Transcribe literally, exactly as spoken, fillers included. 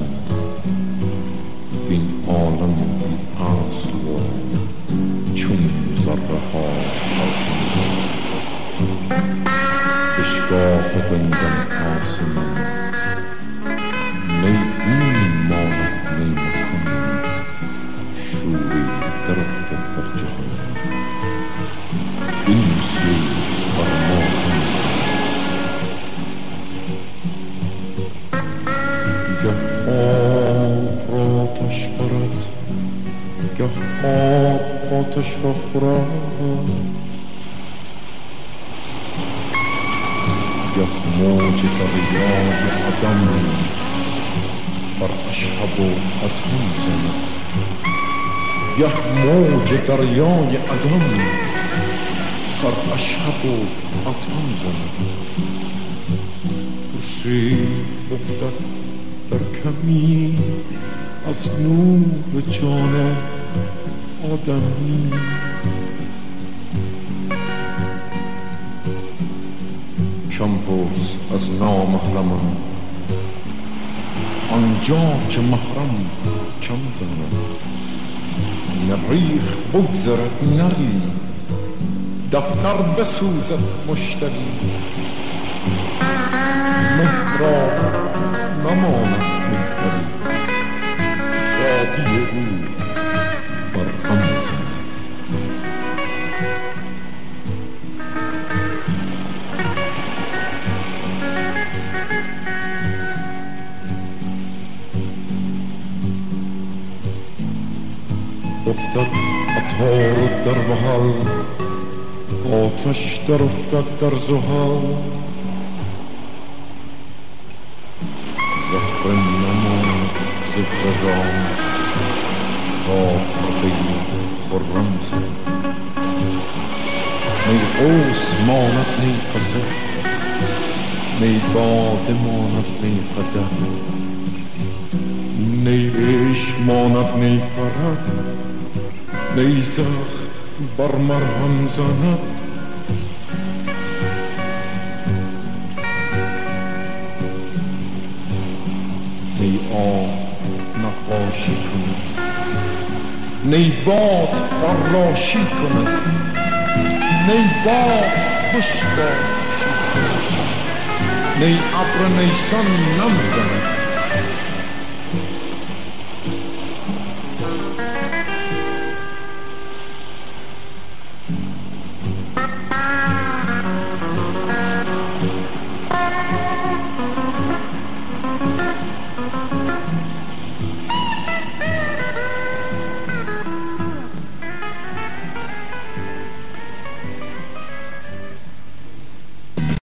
این عالم بی اصل و چون ذره ها اشکاف دندان آسمان میگون ماند نیمکن شوری درفتد در جهان این سو بر ماتم گه آب را آتش برد گه آب آتش را خورد گه موج دریای عدم بر اشهب و اتم زند گه موج دریای عدم بر اشهب و اتم زند خورشید افتد در کمی از نور جان آدمی کم پرس از نامحرمان آنجا که محرم کم زند نریخ بگذرد نری دفتر بسوزد مشتری مهرا نماند مهتری شادی او بر غم زند افتد عطار در وحل آتش در افتد در زحل زهره نماند زهره را تا پرده خرم زند نی قوس ماند نی قزح نی باده ماند نی قدح نی عشق ماند نی فرح نی زخم بر مرهم زند نی آب نقاشی کند نی باد فراشی کند نی باد خوش باشی کند نی ابر نیسان نم زند